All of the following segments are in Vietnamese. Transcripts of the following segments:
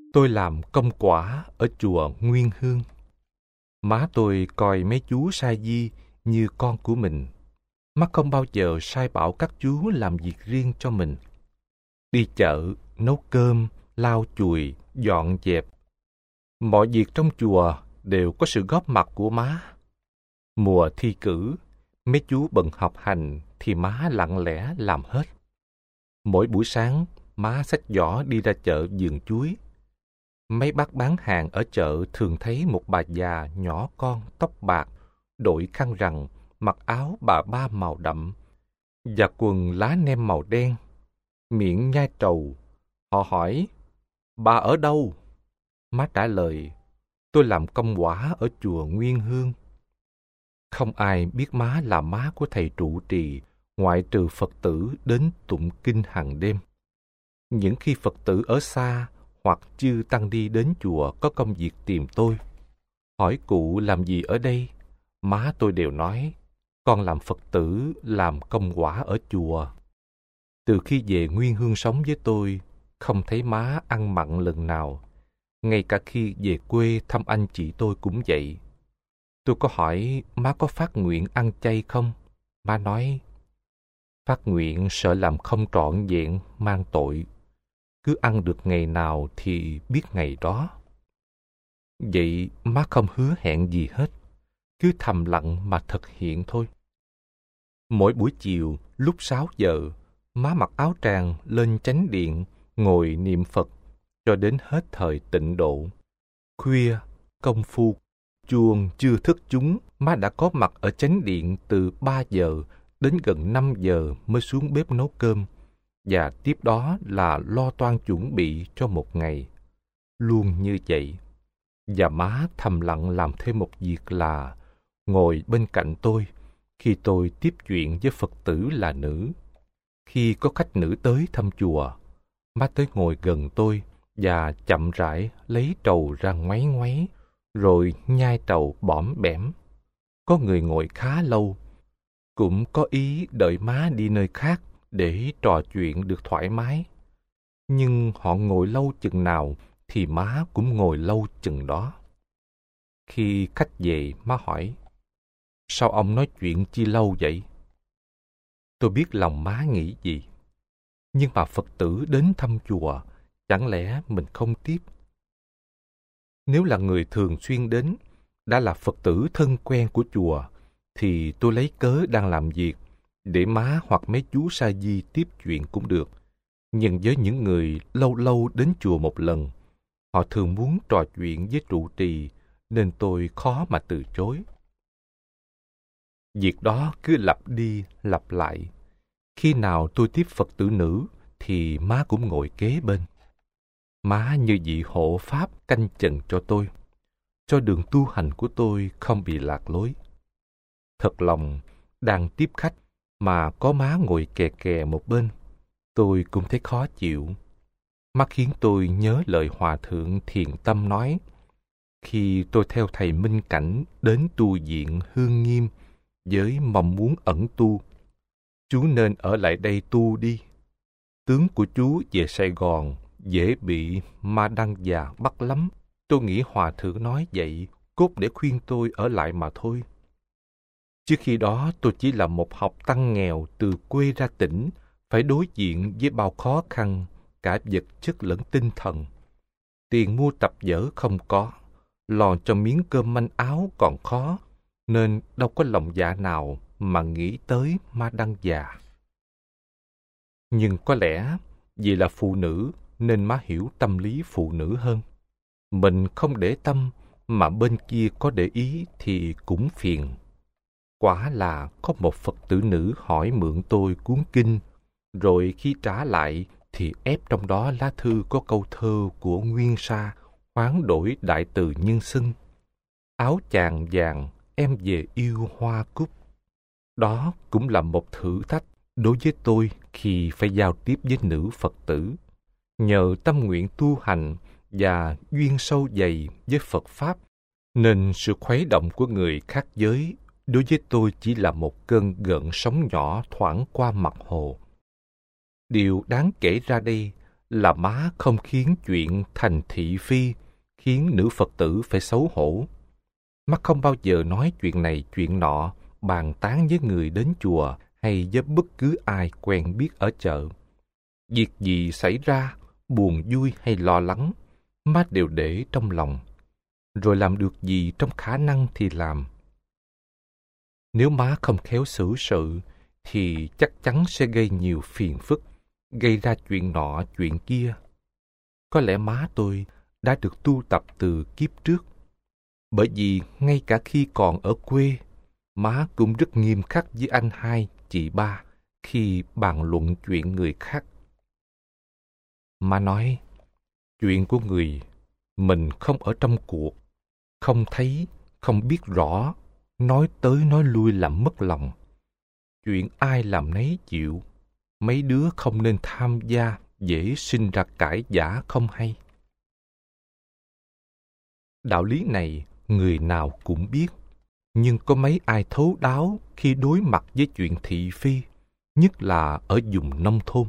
Tôi làm công quả ở chùa Nguyên Hương. Má tôi coi mấy chú sa di như con của mình. Má không bao giờ sai bảo các chú làm việc riêng cho mình. Đi chợ, nấu cơm, lau chùi, dọn dẹp. Mọi việc trong chùa đều có sự góp mặt của má. Mùa thi cử, mấy chú bận học hành thì má lặng lẽ làm hết. Mỗi buổi sáng, má xách giỏ đi ra chợ vườn chuối. Mấy bác bán hàng ở chợ thường thấy một bà già nhỏ con tóc bạc, đội khăn rằn, mặc áo bà ba màu đậm và quần lá nem màu đen, miệng nhai trầu. Họ hỏi, bà ở đâu? Má trả lời, tôi làm công quả ở chùa Nguyên Hương. Không ai biết má là má của thầy trụ trì, ngoại trừ Phật tử đến tụng kinh hàng đêm. Những khi Phật tử ở xa hoặc chư tăng đi đến chùa có công việc tìm tôi, hỏi cụ làm gì ở đây, má tôi đều nói, con làm Phật tử, làm công quả ở chùa. Từ khi về Nguyên Hương sống với tôi, không thấy má ăn mặn lần nào. Ngay cả khi về quê thăm anh chị tôi cũng vậy. Tôi có hỏi má có phát nguyện ăn chay không? Má nói, phát nguyện sợ làm không trọn vẹn, mang tội. Cứ ăn được ngày nào thì biết ngày đó. Vậy má không hứa hẹn gì hết, cứ thầm lặng mà thực hiện thôi. Mỗi buổi chiều lúc 6 giờ, má mặc áo tràng lên chánh điện, ngồi niệm Phật cho đến hết thời tịnh độ. Khuya, công phu, chuông chưa thức chúng, má đã có mặt ở chánh điện từ 3 giờ đến gần 5 giờ mới xuống bếp nấu cơm, và tiếp đó là lo toan chuẩn bị cho một ngày. Luôn như vậy. Và má thầm lặng làm thêm một việc là ngồi bên cạnh tôi khi tôi tiếp chuyện với Phật tử là nữ. Khi có khách nữ tới thăm chùa, má tới ngồi gần tôi và chậm rãi lấy trầu ra ngoáy ngoáy, rồi nhai trầu bõm bẻm. Có người ngồi khá lâu, cũng có ý đợi má đi nơi khác để trò chuyện được thoải mái. Nhưng họ ngồi lâu chừng nào thì má cũng ngồi lâu chừng đó. Khi khách về, má hỏi, sao ông nói chuyện chi lâu vậy? Tôi biết lòng má nghĩ gì. Nhưng mà Phật tử đến thăm chùa, chẳng lẽ mình không tiếp? Nếu là người thường xuyên đến, đã là Phật tử thân quen của chùa, thì tôi lấy cớ đang làm việc, để má hoặc mấy chú sa di tiếp chuyện cũng được. Nhưng với những người lâu lâu đến chùa một lần, họ thường muốn trò chuyện với trụ trì, nên tôi khó mà từ chối. Việc đó cứ lặp đi lặp lại. Khi nào tôi tiếp Phật tử nữ, thì má cũng ngồi kế bên. Má như vị hộ pháp canh chừng cho tôi, cho đường tu hành của tôi không bị lạc lối. Thật lòng, đang tiếp khách mà có má ngồi kè kè một bên, tôi cũng thấy khó chịu. Má khiến tôi nhớ lời Hòa Thượng Thiền Tâm nói, khi tôi theo thầy Minh Cảnh đến tu viện Hương Nghiêm với mong muốn ẩn tu, chú nên ở lại đây tu đi. Tướng của chú về Sài Gòn dễ bị ma đăng già bắt lắm. Tôi nghĩ Hòa Thượng nói vậy cốt để khuyên tôi ở lại mà thôi. Trước khi đó tôi chỉ là một học tăng nghèo từ quê ra tỉnh, phải đối diện với bao khó khăn, cả vật chất lẫn tinh thần. Tiền mua tập vở không có, lo cho miếng cơm manh áo còn khó, nên đâu có lòng dạ nào mà nghĩ tới ma đăng già. Nhưng có lẽ vì là phụ nữ nên má hiểu tâm lý phụ nữ hơn. Mình không để tâm mà bên kia có để ý thì cũng phiền. Quả là có một Phật tử nữ hỏi mượn tôi cuốn kinh, rồi khi trả lại thì ép trong đó lá thư có câu thơ của Nguyên Sa hoán đổi đại từ nhân xưng. Áo chàng vàng em về yêu hoa cúc. Đó cũng là một thử thách đối với tôi khi phải giao tiếp với nữ Phật tử. Nhờ tâm nguyện tu hành và duyên sâu dày với Phật Pháp, nên sự khuấy động của người khác giới đối với tôi chỉ là một cơn gợn sóng nhỏ thoảng qua mặt hồ. Điều đáng kể ra đây là má không khiến chuyện thành thị phi, khiến nữ Phật tử phải xấu hổ. Má không bao giờ nói chuyện này chuyện nọ, bàn tán với người đến chùa hay với bất cứ ai quen biết ở chợ. Việc gì xảy ra, buồn vui hay lo lắng, má đều để trong lòng, rồi làm được gì trong khả năng thì làm. Nếu má không khéo xử sự, thì chắc chắn sẽ gây nhiều phiền phức, gây ra chuyện nọ chuyện kia. Có lẽ má tôi đã được tu tập từ kiếp trước, bởi vì ngay cả khi còn ở quê, má cũng rất nghiêm khắc với anh hai, chị ba khi bàn luận chuyện người khác. Má nói, chuyện của người mình không ở trong cuộc, không thấy, không biết rõ, nói tới nói lui làm mất lòng. Chuyện ai làm nấy chịu, mấy đứa không nên tham gia, dễ sinh ra cãi vã không hay. Đạo lý này người nào cũng biết, nhưng có mấy ai thấu đáo khi đối mặt với chuyện thị phi, nhất là ở vùng nông thôn.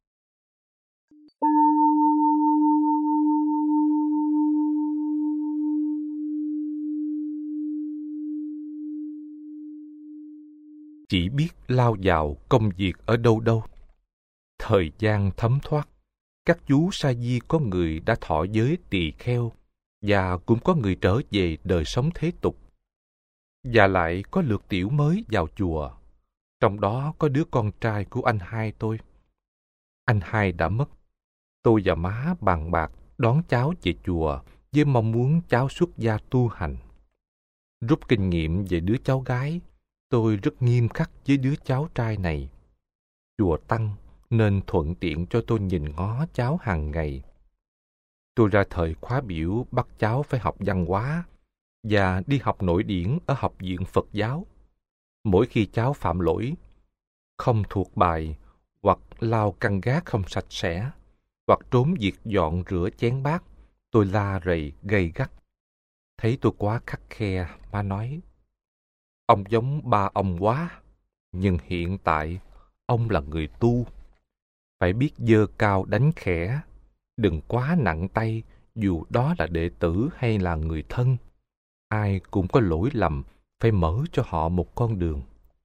Chỉ biết lao vào công việc ở đâu đâu. Thời gian thấm thoát, các chú sa di có người đã thọ giới tỳ kheo, và cũng có người trở về đời sống thế tục. Và lại có lượt tiểu mới vào chùa, trong đó có đứa con trai của anh hai tôi. Anh hai đã mất. Tôi và má bàn bạc đón cháu về chùa với mong muốn cháu xuất gia tu hành. Rút kinh nghiệm về đứa cháu gái, tôi rất nghiêm khắc với đứa cháu trai này. Chùa tăng nên thuận tiện cho tôi nhìn ngó cháu hàng ngày. Tôi ra thời khóa biểu bắt cháu phải học văn hóa và đi học nội điển ở học viện Phật giáo. Mỗi khi cháu phạm lỗi, không thuộc bài, hoặc lau căn gác không sạch sẽ, hoặc trốn việc dọn rửa chén bát, tôi la rầy gay gắt. Thấy tôi quá khắt khe, má nói, ông giống ba ông quá, nhưng hiện tại ông là người tu. Phải biết giơ cao đánh khẽ, đừng quá nặng tay, dù đó là đệ tử hay là người thân. Ai cũng có lỗi lầm, phải mở cho họ một con đường.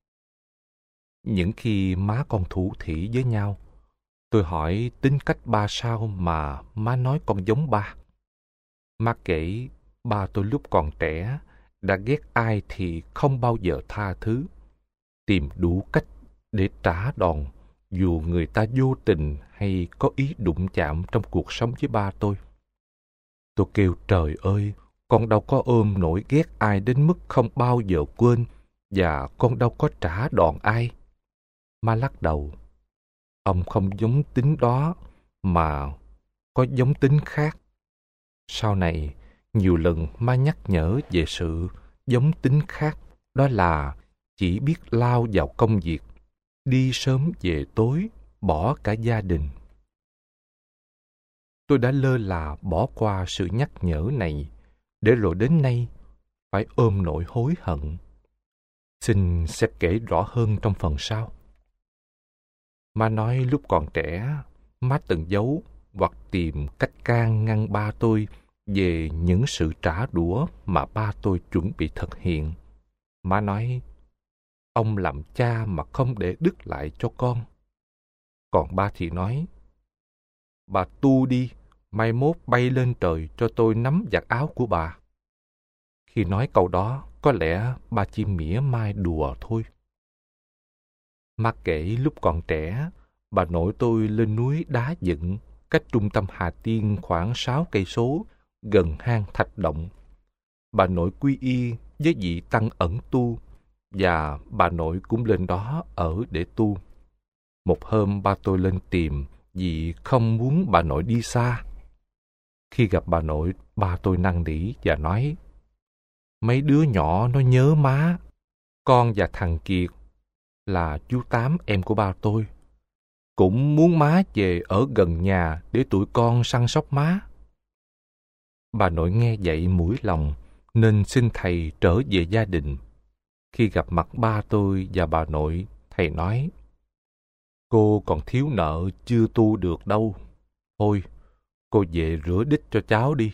Những khi má con thủ thỉ với nhau, tôi hỏi tính cách ba sao mà má nói con giống ba. Má kể ba tôi lúc còn trẻ đã ghét ai thì không bao giờ tha thứ, tìm đủ cách để trả đòn dù người ta vô tình hay có ý đụng chạm trong cuộc sống với ba tôi. Tôi kêu trời ơi, con đâu có ôm nỗi ghét ai đến mức không bao giờ quên, và con đâu có trả đòn ai. Má lắc đầu. Ông không giống tính đó, mà có giống tính khác. Sau này, nhiều lần má nhắc nhở về sự giống tính khác, đó là chỉ biết lao vào công việc, đi sớm về tối, bỏ cả gia đình. Tôi đã lơ là bỏ qua sự nhắc nhở này, để rồi đến nay phải ôm nỗi hối hận. Xin sẽ kể rõ hơn trong phần sau. Má nói lúc còn trẻ, má từng giấu hoặc tìm cách can ngăn ba tôi về những sự trả đũa mà ba tôi chuẩn bị thực hiện. Má nói, ông làm cha mà không để đứt lại cho con. Còn ba thì nói, bà tu đi, mai mốt bay lên trời cho tôi nắm vạt áo của bà. Khi nói câu đó, có lẽ ba chỉ mỉa mai đùa thôi. Má kể lúc còn trẻ, bà nội tôi lên núi Đá Dựng, cách trung tâm Hà Tiên khoảng 6 cây số, gần hang Thạch Động. Bà nội quy y với vị tăng ẩn tu, và bà nội cũng lên đó ở để tu. Một hôm ba tôi lên tìm vì không muốn bà nội đi xa. Khi gặp bà nội, ba tôi năn nỉ và nói, mấy đứa nhỏ nó nhớ má. Con và thằng Kiệt, là chú Tám em của ba tôi, cũng muốn má về ở gần nhà để tụi con săn sóc má. Bà nội nghe vậy mũi lòng, nên xin thầy trở về gia đình. Khi gặp mặt ba tôi và bà nội, thầy nói, cô còn thiếu nợ chưa tu được đâu. Thôi, cô về rửa đít cho cháu đi.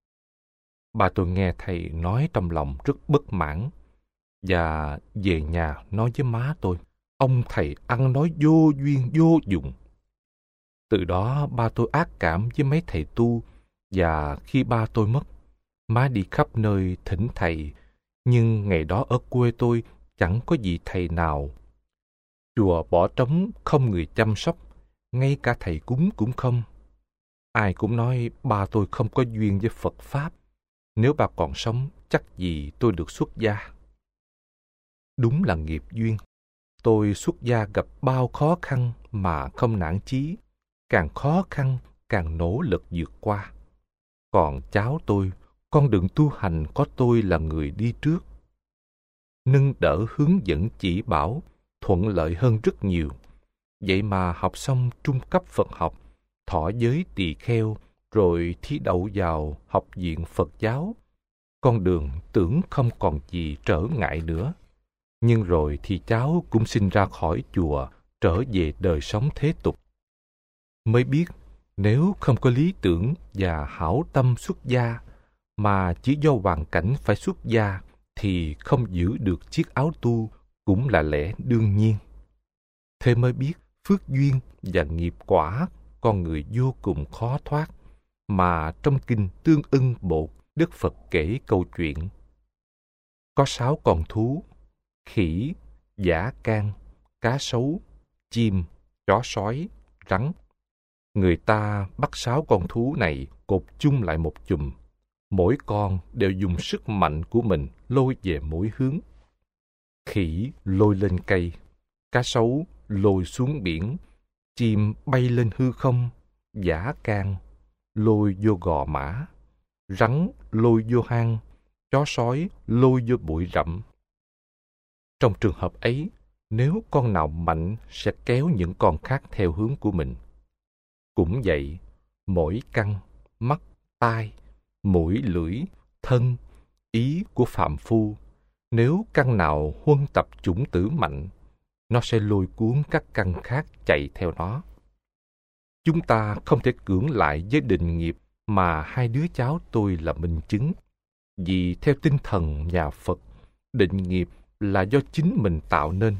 Ba tôi nghe thầy nói trong lòng rất bất mãn, và về nhà nói với má tôi, ông thầy ăn nói vô duyên vô dụng. Từ đó ba tôi ác cảm với mấy thầy tu, và khi ba tôi mất, má đi khắp nơi thỉnh thầy, nhưng ngày đó ở quê tôi chẳng có gì thầy nào. Chùa bỏ trống không người chăm sóc, ngay cả thầy cúng cũng không. Ai cũng nói ba tôi không có duyên với Phật Pháp. Nếu ba còn sống, chắc gì tôi được xuất gia. Đúng là nghiệp duyên. Tôi xuất gia gặp bao khó khăn mà không nản chí. Càng khó khăn, càng nỗ lực vượt qua. Còn cháu tôi, con đường tu hành có tôi là người đi trước. Nâng đỡ hướng dẫn chỉ bảo, thuận lợi hơn rất nhiều. Vậy mà học xong trung cấp Phật học, thọ giới tỳ kheo, rồi thi đậu vào học viện Phật giáo. Con đường tưởng không còn gì trở ngại nữa. Nhưng rồi thì cháu cũng sinh ra khỏi chùa, trở về đời sống thế tục. Mới biết, nếu không có lý tưởng và hảo tâm xuất gia, mà chỉ do hoàn cảnh phải xuất gia, thì không giữ được chiếc áo tu cũng là lẽ đương nhiên. Thế mới biết phước duyên và nghiệp quả con người vô cùng khó thoát, mà trong kinh Tương Ưng Bộ, Đức Phật kể câu chuyện. Có 6 con thú: khỉ, dã can, cá sấu, chim, chó sói, rắn. Người ta bắt 6 con thú này cột chung lại một chùm. Mỗi con đều dùng sức mạnh của mình lôi về mỗi hướng. Khỉ lôi lên cây, cá sấu lôi xuống biển, chim bay lên hư không, dã can lôi vô gò mã, rắn lôi vô hang, chó sói lôi vô bụi rậm. Trong trường hợp ấy, nếu con nào mạnh sẽ kéo những con khác theo hướng của mình. Cũng vậy, mỗi căn, mắt, tai, mũi, lưỡi, thân, ý của phàm phu, nếu căn nào huân tập chủng tử mạnh, nó sẽ lôi cuốn các căn khác chạy theo nó. Chúng ta không thể cưỡng lại với định nghiệp mà hai đứa cháu tôi là minh chứng. Vì theo tinh thần nhà Phật, định nghiệp là do chính mình tạo nên.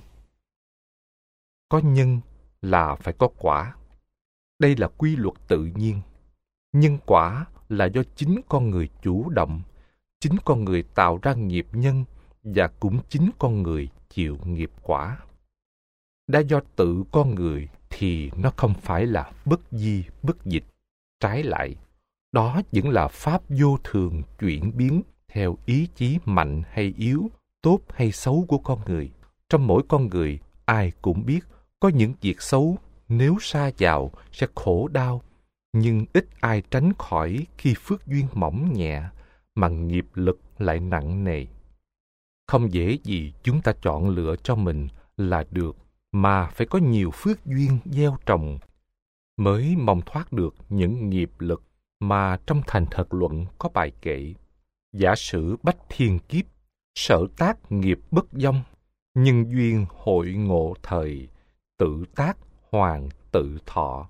Có nhân là phải có quả. Đây là quy luật tự nhiên. Nhân quả là do chính con người chủ động, chính con người tạo ra nghiệp nhân và cũng chính con người chịu nghiệp quả. Đã do tự con người thì nó không phải là bất di bất dịch. Trái lại, đó vẫn là pháp vô thường chuyển biến theo ý chí mạnh hay yếu, tốt hay xấu của con người. Trong mỗi con người, ai cũng biết có những việc xấu nếu sa vào sẽ khổ đau, nhưng ít ai tránh khỏi khi phước duyên mỏng nhẹ mà nghiệp lực lại nặng nề. Không dễ gì chúng ta chọn lựa cho mình là được, mà phải có nhiều phước duyên gieo trồng mới mong thoát được những nghiệp lực mà trong Thành Thật Luận có bài kệ: giả sử bách thiên kiếp, sở tác nghiệp bất vong, nhân duyên hội ngộ thời, tự tác hoàng tự thọ.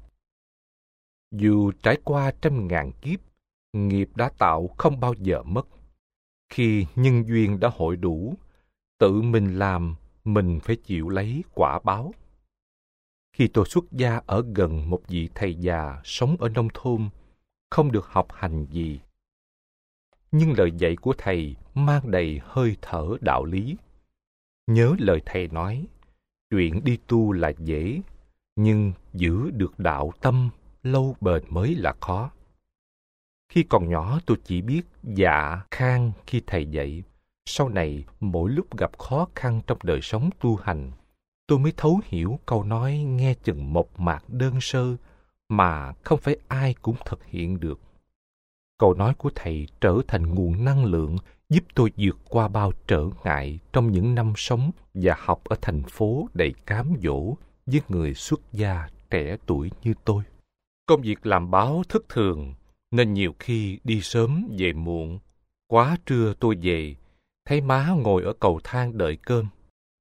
Dù trải qua trăm ngàn kiếp, nghiệp đã tạo không bao giờ mất. Khi nhân duyên đã hội đủ, tự mình làm, mình phải chịu lấy quả báo. Khi tôi xuất gia ở gần một vị thầy già sống ở nông thôn, không được học hành gì. Nhưng lời dạy của thầy mang đầy hơi thở đạo lý. Nhớ lời thầy nói, chuyện đi tu là dễ, nhưng giữ được đạo tâm lâu bền mới là khó. Khi còn nhỏ tôi chỉ biết dạ khang khi thầy dạy. Sau này, mỗi lúc gặp khó khăn trong đời sống tu hành, tôi mới thấu hiểu câu nói nghe chừng mộc mạc đơn sơ mà không phải ai cũng thực hiện được. Câu nói của thầy trở thành nguồn năng lượng giúp tôi vượt qua bao trở ngại trong những năm sống và học ở thành phố đầy cám dỗ với người xuất gia trẻ tuổi như tôi. Công việc làm báo thất thường, nên nhiều khi đi sớm về muộn. Quá trưa tôi về, thấy má ngồi ở cầu thang đợi cơm.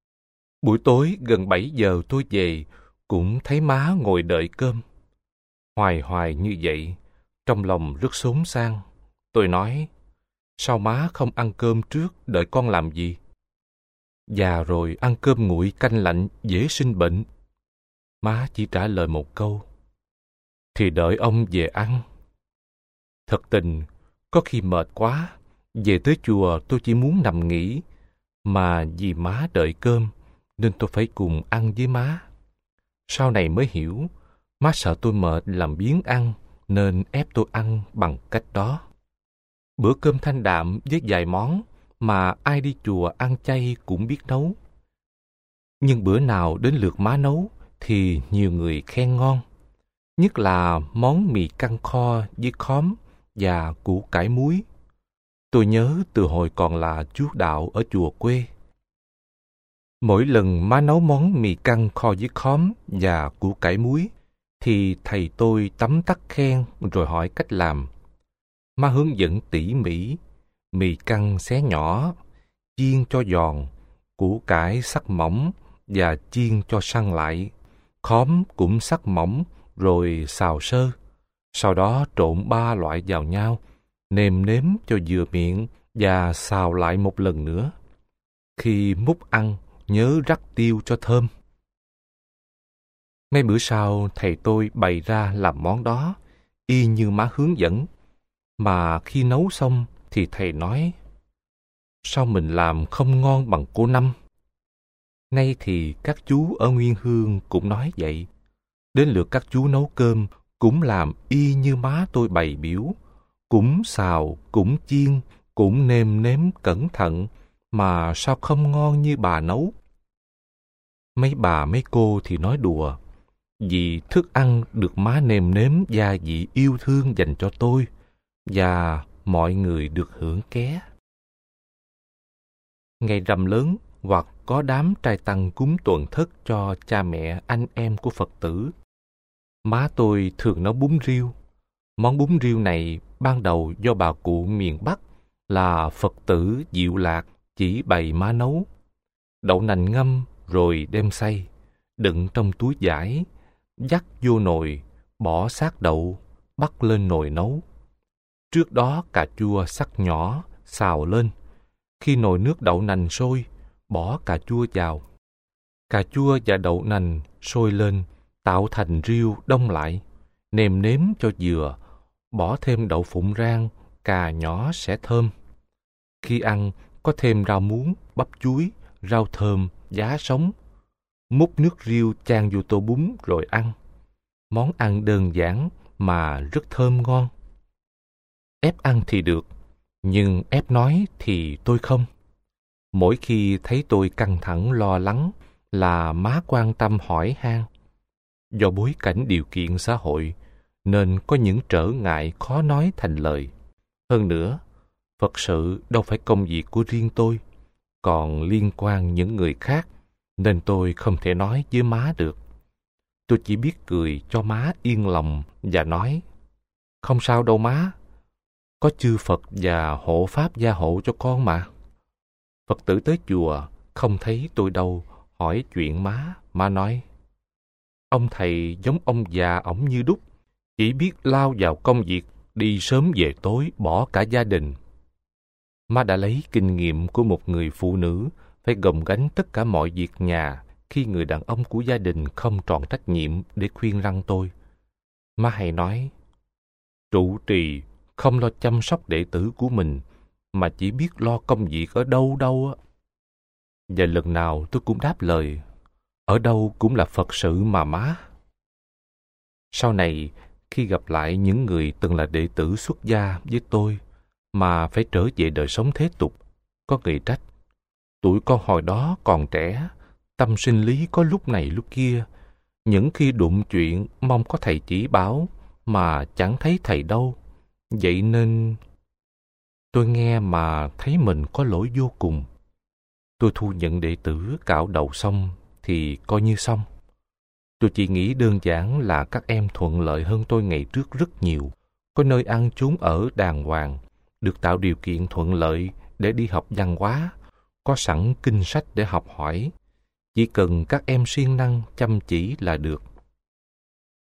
Buổi tối gần 7 giờ tôi về, cũng thấy má ngồi đợi cơm. Hoài hoài như vậy, trong lòng rất xốn sang. Tôi nói, sao má không ăn cơm trước, đợi con làm gì? Già rồi ăn cơm nguội canh lạnh dễ sinh bệnh. Má chỉ trả lời một câu, thì đợi ông về ăn. Thật tình, có khi mệt quá, về tới chùa tôi chỉ muốn nằm nghỉ, mà vì má đợi cơm, nên tôi phải cùng ăn với má. Sau này mới hiểu, má sợ tôi mệt làm biếng ăn, nên ép tôi ăn bằng cách đó. Bữa cơm thanh đạm với vài món mà ai đi chùa ăn chay cũng biết nấu. Nhưng bữa nào đến lượt má nấu thì nhiều người khen ngon. Nhất là món mì căng kho với khóm và củ cải muối. Tôi nhớ từ hồi còn là chú đạo ở chùa quê. Mỗi lần má nấu món mì căng kho với khóm và củ cải muối, thì thầy tôi tấm tắc khen rồi hỏi cách làm. Má hướng dẫn tỉ mỉ, mì căng xé nhỏ, chiên cho giòn, củ cải sắc mỏng và chiên cho săn lại, khóm cũng sắc mỏng rồi xào sơ. Sau đó trộn 3 loại vào nhau, nêm nếm cho vừa miệng và xào lại một lần nữa. Khi múc ăn, nhớ rắc tiêu cho thơm. Mấy bữa sau, thầy tôi bày ra làm món đó, y như má hướng dẫn. Mà khi nấu xong thì thầy nói, sao mình làm không ngon bằng cô Năm? Nay thì các chú ở Nguyên Hương cũng nói vậy. Đến lượt các chú nấu cơm cũng làm y như má tôi bày biểu. Cũng xào, cũng chiên, cũng nêm nếm cẩn thận, mà sao không ngon như bà nấu? Mấy bà mấy cô thì nói đùa, vì thức ăn được má nêm nếm gia vị yêu thương dành cho tôi, và mọi người được hưởng ké. Ngày rằm lớn hoặc có đám trai tăng cúng tuần thất cho cha mẹ anh em của Phật tử, má tôi thường nấu bún riêu. Món bún riêu này ban đầu do bà cụ miền Bắc là Phật tử Diệu Lạc chỉ bày má nấu. Đậu nành ngâm rồi đem xay, đựng trong túi vải, vắt vô nồi, bỏ xác đậu, bắt lên nồi nấu. Trước đó cà chua sắc nhỏ, xào lên. Khi nồi nước đậu nành sôi, bỏ cà chua vào. Cà chua và đậu nành sôi lên, tạo thành riêu đông lại. Nêm nếm cho vừa, bỏ thêm đậu phụng rang, cà nhỏ sẽ thơm. Khi ăn, có thêm rau muống, bắp chuối, rau thơm, giá sống. Múc nước riêu chan vô tô bún rồi ăn. Món ăn đơn giản mà rất thơm ngon. Ép ăn thì được, nhưng ép nói thì tôi không. Mỗi khi thấy tôi căng thẳng lo lắng là má quan tâm hỏi han. Do bối cảnh điều kiện xã hội, nên có những trở ngại khó nói thành lời. Hơn nữa, Phật sự đâu phải công việc của riêng tôi, còn liên quan những người khác, nên tôi không thể nói với má được. Tôi chỉ biết cười cho má yên lòng và nói, không sao đâu má, có chư Phật và hộ Pháp gia hộ cho con mà. Phật tử tới chùa, không thấy tôi đâu, hỏi chuyện má nói, ông thầy giống ông già ổng như đúc, chỉ biết lao vào công việc, đi sớm về tối, bỏ cả gia đình. Má đã lấy kinh nghiệm của một người phụ nữ phải gồng gánh tất cả mọi việc nhà khi người đàn ông của gia đình không tròn trách nhiệm để khuyên răn tôi. Má hay nói, trụ trì không lo chăm sóc đệ tử của mình, mà chỉ biết lo công việc ở đâu đâu á. Và lần nào tôi cũng đáp lời, ở đâu cũng là Phật sự mà má. Sau này, khi gặp lại những người từng là đệ tử xuất gia với tôi, mà phải trở về đời sống thế tục, có người trách. Tụi con hồi đó còn trẻ, tâm sinh lý có lúc này lúc kia. Những khi đụng chuyện mong có thầy chỉ bảo, mà chẳng thấy thầy đâu. Vậy nên tôi nghe mà thấy mình có lỗi vô cùng. Tôi thu nhận đệ tử cạo đầu xong thì coi như xong. Tôi chỉ nghĩ đơn giản là các em thuận lợi hơn tôi ngày trước rất nhiều, có nơi ăn chốn ở đàng hoàng, được tạo điều kiện thuận lợi để đi học văn hóa, có sẵn kinh sách để học hỏi. Chỉ cần các em siêng năng chăm chỉ là được.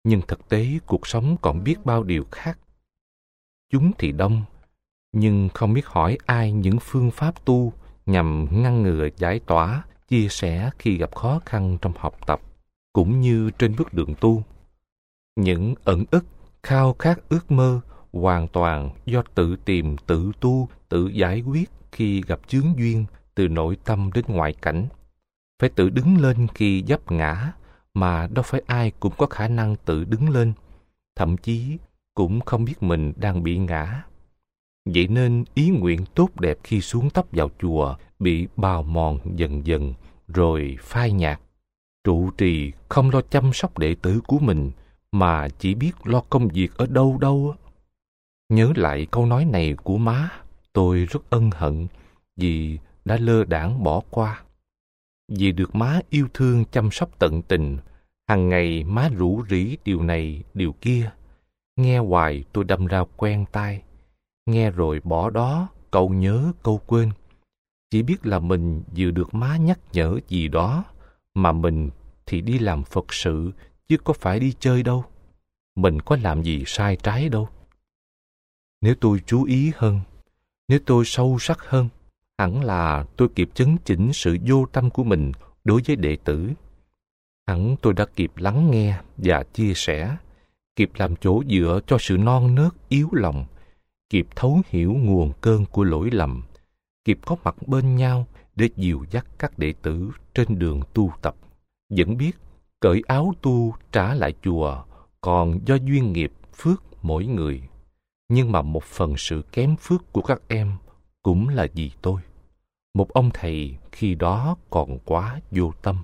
nhưng thực tế cuộc sống còn biết bao điều khác. Chúng thì đông, nhưng không biết hỏi ai những phương pháp tu nhằm ngăn ngừa, giải tỏa, chia sẻ khi gặp khó khăn trong học tập, cũng như trên bước đường tu. Những ẩn ức, khao khát ước mơ hoàn toàn do tự tìm, tự tu, tự giải quyết khi gặp chướng duyên từ nội tâm đến ngoại cảnh. Phải tự đứng lên khi vấp ngã, mà đâu phải ai cũng có khả năng tự đứng lên, thậm chí cũng không biết mình đang bị ngã. Vậy nên ý nguyện tốt đẹp khi xuống tấp vào chùa bị bào mòn dần dần rồi phai nhạt. Trụ trì không lo chăm sóc đệ tử của mình mà chỉ biết lo công việc ở đâu đâu. Nhớ lại câu nói này của má, tôi rất ân hận vì đã lơ đãng bỏ qua. Vì được má yêu thương chăm sóc tận tình, hằng ngày má rủ rỉ điều này điều kia. Nghe hoài tôi đâm ra quen tai. Nghe rồi bỏ đó, câu nhớ câu quên. Chỉ biết là mình vừa được má nhắc nhở gì đó, mà mình thì đi làm Phật sự, chứ có phải đi chơi đâu. Mình có làm gì sai trái đâu. Nếu tôi chú ý hơn, nếu tôi sâu sắc hơn, hẳn là tôi kịp chấn chỉnh sự vô tâm của mình đối với đệ tử. Hẳn tôi đã kịp lắng nghe và chia sẻ, kịp làm chỗ dựa cho sự non nớt yếu lòng, kịp thấu hiểu nguồn cơn của lỗi lầm, kịp có mặt bên nhau để dìu dắt các đệ tử trên đường tu tập. Vẫn biết cởi áo tu trả lại chùa còn do duyên nghiệp phước mỗi người, nhưng mà một phần sự kém phước của các em cũng là vì tôi, một ông thầy khi đó còn quá vô tâm.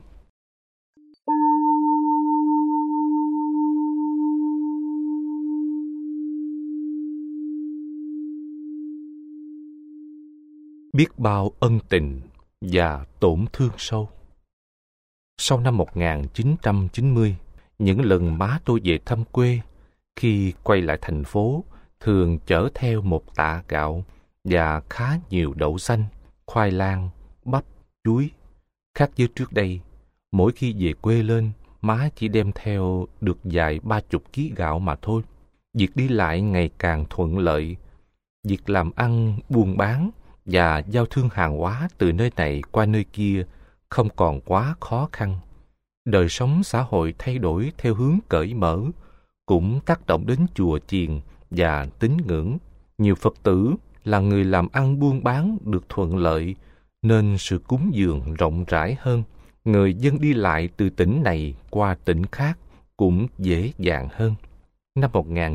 Biết bao ân tình và tổn thương sâu. Sau năm 1990, những lần má tôi về thăm quê, khi quay lại thành phố, thường chở theo một tạ gạo và khá nhiều đậu xanh, khoai lang, bắp, chuối. Khác với trước đây, mỗi khi về quê lên, má chỉ đem theo được vài 30 ký gạo mà thôi. Việc đi lại ngày càng thuận lợi. Việc làm ăn, buôn bán và giao thương hàng hóa từ nơi này qua nơi kia không còn quá khó khăn. Đời sống xã hội thay đổi theo hướng cởi mở, cũng tác động đến chùa chiền và tín ngưỡng. Nhiều Phật tử là người làm ăn buôn bán được thuận lợi, nên sự cúng dường rộng rãi hơn. Người dân đi lại từ tỉnh này qua tỉnh khác cũng dễ dàng hơn. Năm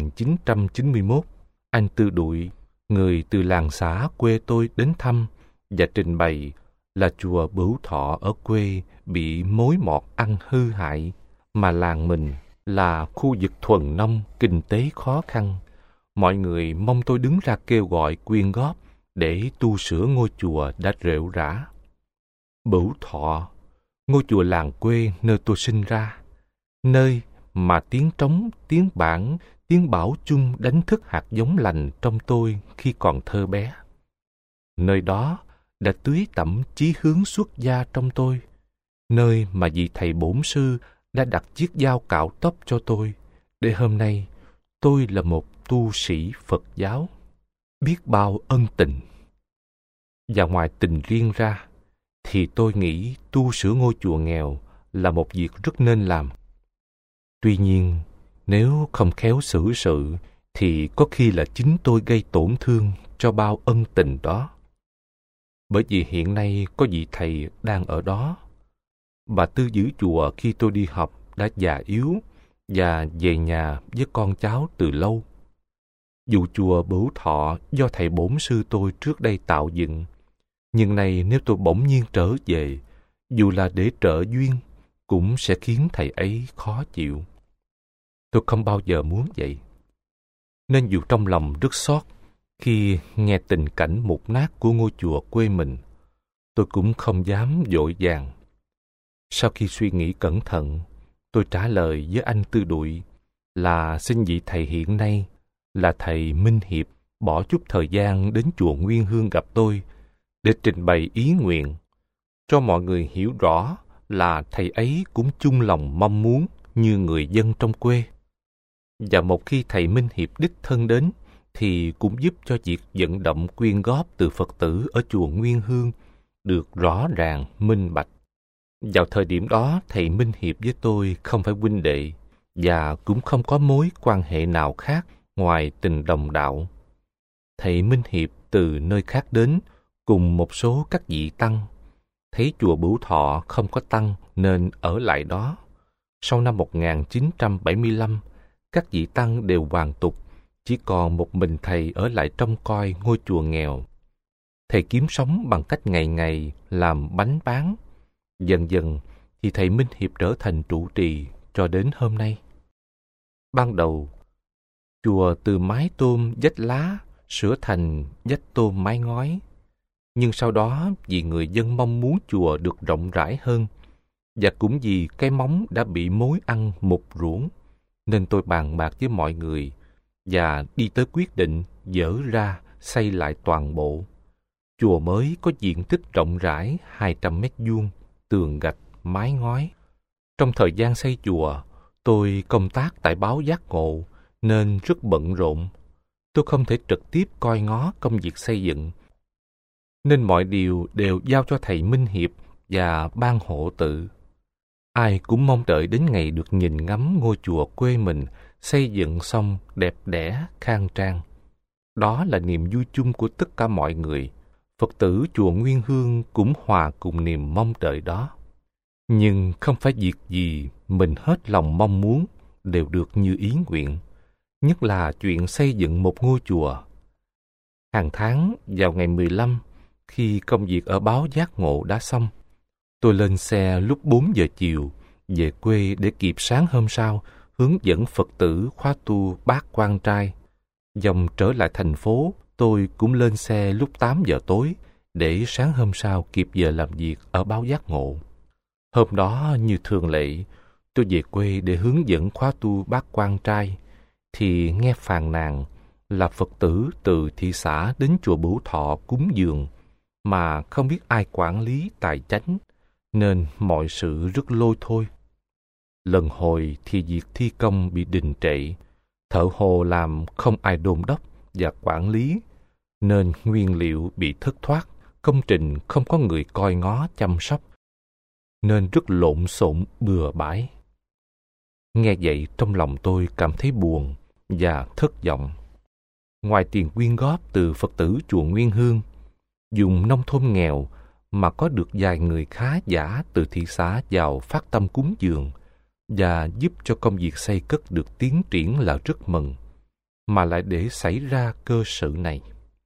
1991, anh Tư Đụi, người từ làng xã quê tôi đến thăm và trình bày là chùa Bửu Thọ ở quê bị mối mọt ăn hư hại, mà làng mình là khu vực thuần nông, kinh tế khó khăn. Mọi người mong tôi đứng ra kêu gọi quyên góp để tu sửa ngôi chùa đã rệu rã. Bửu Thọ, ngôi chùa làng quê nơi tôi sinh ra, nơi mà tiếng trống, tiếng bảng, tiếng bảo chung đánh thức hạt giống lành trong tôi khi còn thơ bé. Nơi đó đã tưới tẩm chí hướng xuất gia trong tôi, nơi mà vị thầy bổn sư đã đặt chiếc dao cạo tóc cho tôi, để hôm nay tôi là một tu sĩ Phật giáo. Biết bao ân tình. Và ngoài tình riêng ra, thì tôi nghĩ tu sửa ngôi chùa nghèo là một việc rất nên làm. Tuy nhiên, nếu không khéo xử sự, thì có khi là chính tôi gây tổn thương cho bao ân tình đó. Bởi vì hiện nay có vị thầy đang ở đó. Bà Tư giữ chùa khi tôi đi học đã già yếu và về nhà với con cháu từ lâu. Dù chùa Bửu Thọ do thầy bổn sư tôi trước đây tạo dựng, nhưng nay nếu tôi bỗng nhiên trở về, dù là để trợ duyên, cũng sẽ khiến thầy ấy khó chịu. Tôi không bao giờ muốn vậy. Nên dù trong lòng rất xót khi nghe tình cảnh mục nát của ngôi chùa quê mình, tôi cũng không dám vội vàng. Sau khi suy nghĩ cẩn thận, tôi trả lời với anh Tư Đụi là xin vị thầy hiện nay là thầy Minh Hiệp bỏ chút thời gian đến chùa Nguyên Hương gặp tôi để trình bày ý nguyện, cho mọi người hiểu rõ là thầy ấy cũng chung lòng mong muốn như người dân trong quê. Và một khi thầy Minh Hiệp đích thân đến, thì cũng giúp cho việc vận động quyên góp từ Phật tử ở chùa Nguyên Hương được rõ ràng, minh bạch. Vào thời điểm đó, thầy Minh Hiệp với tôi không phải huynh đệ, và cũng không có mối quan hệ nào khác ngoài tình đồng đạo. Thầy Minh Hiệp từ nơi khác đến, cùng một số các vị tăng. Thấy chùa Bửu Thọ không có tăng nên ở lại đó. Sau năm 1975, các vị tăng đều hoàn tục, chỉ còn một mình thầy ở lại trông coi ngôi chùa nghèo. Thầy kiếm sống bằng cách ngày ngày làm bánh bán. Dần dần thì thầy Minh Hiệp trở thành trụ trì cho đến hôm nay. Ban đầu, chùa từ mái tôn vách lá sửa thành vách tôn mái ngói. Nhưng sau đó vì người dân mong muốn chùa được rộng rãi hơn, và cũng vì cái móng đã bị mối ăn mục ruỗng, nên tôi bàn bạc với mọi người và đi tới quyết định dỡ ra xây lại toàn bộ. Chùa mới có diện tích rộng rãi 200 mét vuông, tường gạch, mái ngói. Trong thời gian xây chùa, tôi công tác tại báo Giác Ngộ nên rất bận rộn. Tôi không thể trực tiếp coi ngó công việc xây dựng, nên mọi điều đều giao cho thầy Minh Hiệp và ban hộ tự. Ai cũng mong đợi đến ngày được nhìn ngắm ngôi chùa quê mình xây dựng xong đẹp đẽ, khang trang. Đó là niềm vui chung của tất cả mọi người. Phật tử chùa Nguyên Hương cũng hòa cùng niềm mong đợi đó. Nhưng không phải việc gì mình hết lòng mong muốn đều được như ý nguyện. Nhất là chuyện xây dựng một ngôi chùa. Hàng tháng vào ngày 15, khi công việc ở báo Giác Ngộ đã xong, tôi lên xe lúc 4 giờ chiều về quê để kịp sáng hôm sau hướng dẫn Phật tử khóa tu Bát Quan Trai. Dòng trở lại thành phố, tôi cũng lên xe lúc 8 giờ tối để sáng hôm sau kịp giờ làm việc ở báo Giác Ngộ. Hôm đó như thường lệ, tôi về quê để hướng dẫn khóa tu Bát Quan Trai, thì nghe phàn nàn là Phật tử từ thị xã đến chùa Bửu Thọ cúng dường mà không biết ai quản lý tài chánh, nên mọi sự rất lôi thôi. Lần hồi thì việc thi công bị đình trệ, thợ hồ làm không ai đôn đốc và quản lý, nên nguyên liệu bị thất thoát, công trình không có người coi ngó chăm sóc, nên rất lộn xộn bừa bãi. Nghe vậy trong lòng tôi cảm thấy buồn và thất vọng. Ngoài tiền quyên góp từ Phật tử chùa Nguyên Hương, vùng nông thôn nghèo mà có được vài người khá giả từ thị xã vào phát tâm cúng dường và giúp cho công việc xây cất được tiến triển là rất mừng, mà lại để xảy ra cơ sự này.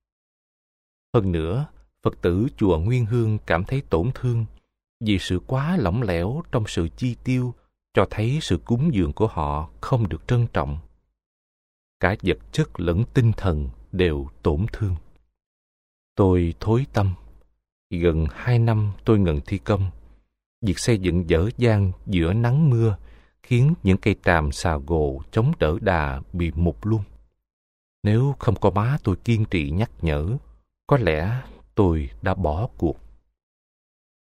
Hơn nữa, Phật tử chùa Nguyên Hương cảm thấy tổn thương vì sự quá lỏng lẻo trong sự chi tiêu, cho thấy sự cúng dường của họ không được trân trọng. Cả vật chất lẫn tinh thần đều tổn thương. Tôi thối tâm. Gần 2 năm tôi ngừng thi công. Việc xây dựng dở dang giữa nắng mưa khiến những cây tràm xà gồ chống đỡ đà bị mục luôn. Nếu không có má tôi kiên trì nhắc nhở, có lẽ tôi đã bỏ cuộc.